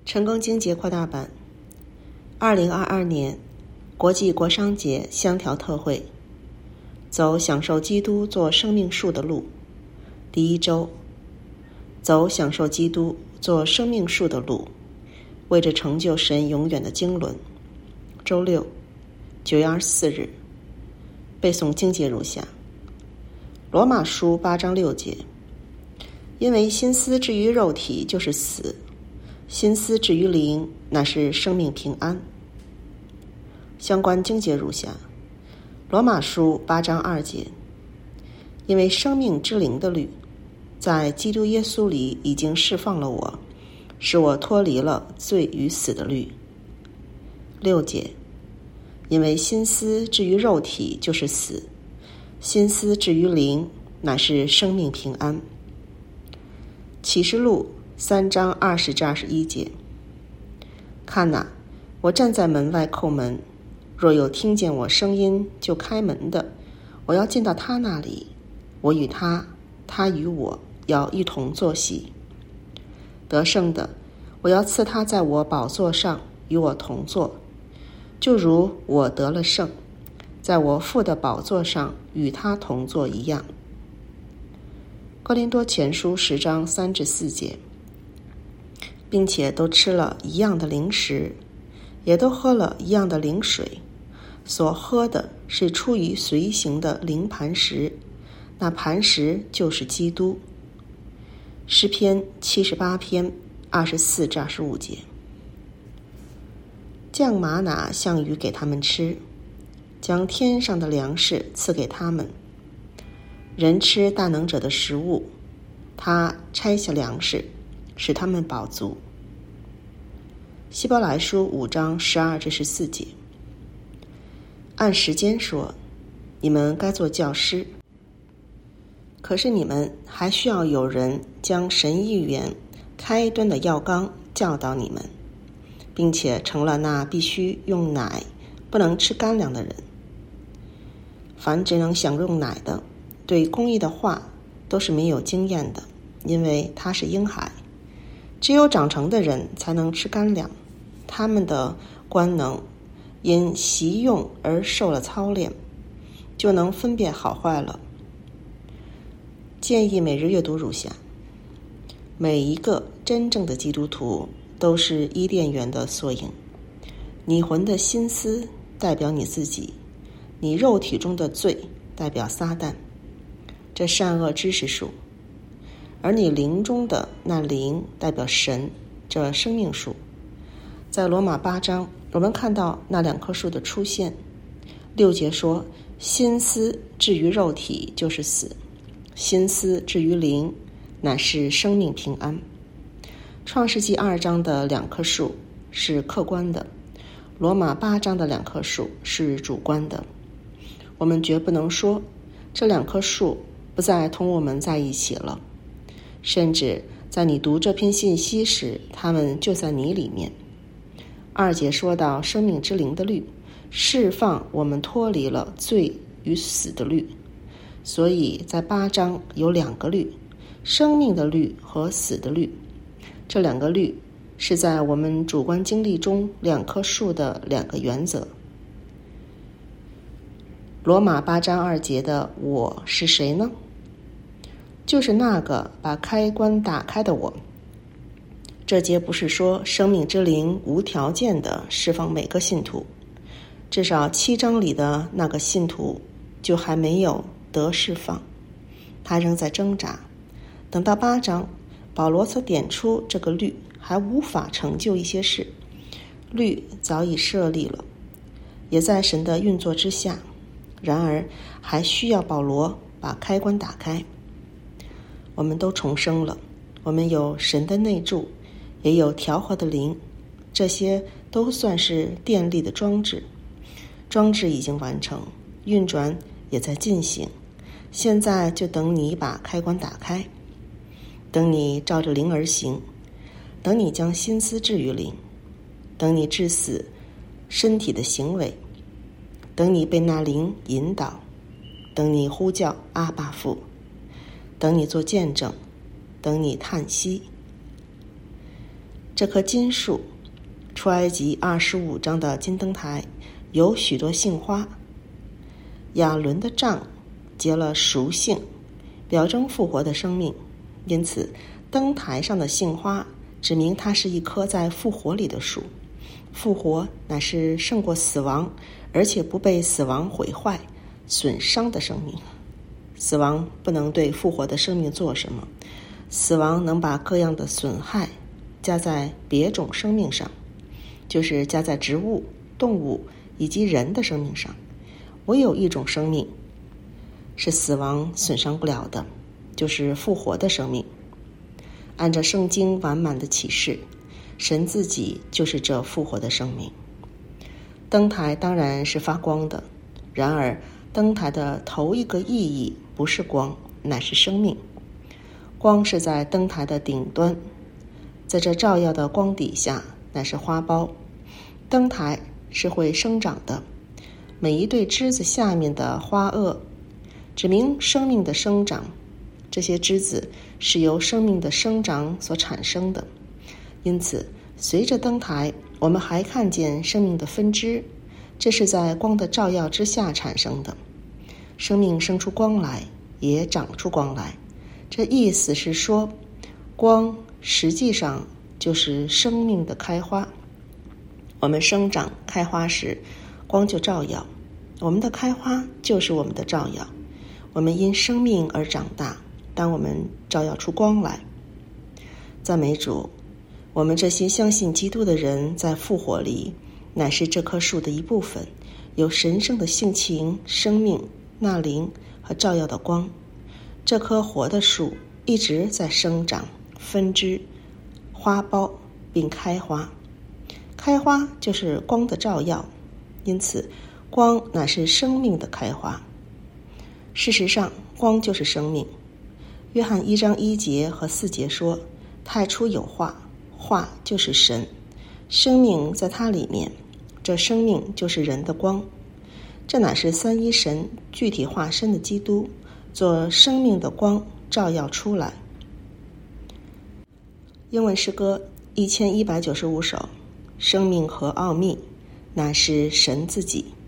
成功经节扩大版2022年国际国商节香调特会，走享受基督做生命树的路。第一周，走享受基督做生命树的路，为着成就神永远的经纶。周六，9月24日，背诵经节如下：罗马书8章6节，因为心思至于肉体就是死，心思至于灵乃是生命平安。相关经节如下：罗马书8章2节，因为生命之灵的律在基督耶稣里已经释放了我，使我脱离了罪与死的律。6节，因为心思至于肉体就是死，心思至于灵乃是生命平安。启示录3章20至21节，看哪，我站在门外叩门，若有听见我声音就开门的，我要进到他那里，我与他，他与我要一同坐席。得胜的，我要赐他在我宝座上与我同坐，就如我得了胜，在我父的宝座上与他同坐一样。哥林多前书10章3至4节，并且都吃了一样的零食，也都喝了一样的灵水，所喝的是出于随行的灵磐石，那磐石就是基督。诗篇78篇24至25节，降玛拿像雨给他们吃，将天上的粮食赐给他们。人吃大能者的食物，他拆下粮食，使他们饱足。希伯来书5章12至14节，按时间说，你们该做教师，可是你们还需要有人将神意元开端的要纲教导你们，并且成了那必须用奶不能吃干粮的人。凡只能享用奶的，对公义的话都是没有经验的，因为他是婴孩。只有长成的人才能吃干粮，他们的官能因习用而受了操练，就能分辨好坏了。建议每日阅读如下：每一个真正的基督徒都是伊甸园的缩影。你魂的心思代表你自己，你肉体中的罪代表撒旦，这善恶知识树；而你灵中的那灵代表神，这生命树。在罗马8章，我们看到那两棵树的出现。6节说，心思至于肉体就是死，心思至于灵乃是生命平安。创世纪2章的两棵树是客观的，罗马8章的两棵树是主观的。我们绝不能说这两棵树不再同我们在一起了，甚至在你读这篇信息时，它们就在你里面。2节说到生命之灵的律，释放我们脱离了罪与死的律，所以在8章有两个律，生命的律和死的律。这两个律是在我们主观经历中两棵树的两个原则。罗马8章2节的我是谁呢？就是那个把开关打开的我。这节不是说生命之灵无条件地释放每个信徒，至少7章里的那个信徒就还没有得释放，他仍在挣扎。等到8章，保罗所点出这个律还无法成就一些事，律早已设立了，也在神的运作之下，然而还需要保罗把开关打开。我们都重生了，我们有神的内住，也有调和的灵，这些都算是电力的装置。装置已经完成，运转也在进行，现在就等你把开关打开，等你照着灵而行，等你将心思置于灵，等你致死身体的行为，等你被那灵引导，等你呼叫阿爸父，等你做见证，等你叹息。 这棵金树，出埃及25章的金灯台有许多杏花。亚伦的杖结了熟杏，表征复活的生命，因此灯台上的杏花指明它是一棵在复活里的树。复活乃是胜过死亡，而且不被死亡毁坏损伤的生命。死亡不能对复活的生命做什么，死亡能把各样的损害加在别种生命上，就是加在植物、动物以及人的生命上。唯有一种生命是死亡损伤不了的，就是复活的生命。按照圣经完满的启示，神自己就是这复活的生命。灯台当然是发光的，然而灯台的头一个意义不是光，乃是生命。光是在灯台的顶端，在这照耀的光底下乃是花苞。灯台是会生长的，每一对枝子下面的花萼指明生命的生长，这些枝子是由生命的生长所产生的。因此随着灯台，我们还看见生命的分支，这是在光的照耀之下产生的。生命生出光来，也长出光来，这意思是说，光实际上就是生命的开花。我们生长开花时，光就照耀，我们的开花就是我们的照耀。我们因生命而长大，当我们照耀出光来。赞美主，我们这些相信基督的人在复活里乃是这棵树的一部分，有神圣的性情、生命、纳灵和照耀的光。这棵活的树一直在生长、分枝、花苞并开花。开花就是光的照耀，因此光乃是生命的开花。事实上，光就是生命。约翰1章1节和4节说，太初有话，话就是神，生命在它里面，这生命就是人的光。这乃是三一神具体化身的基督做生命的光照耀出来。英文诗歌1195首，生命和奥秘乃是神自己。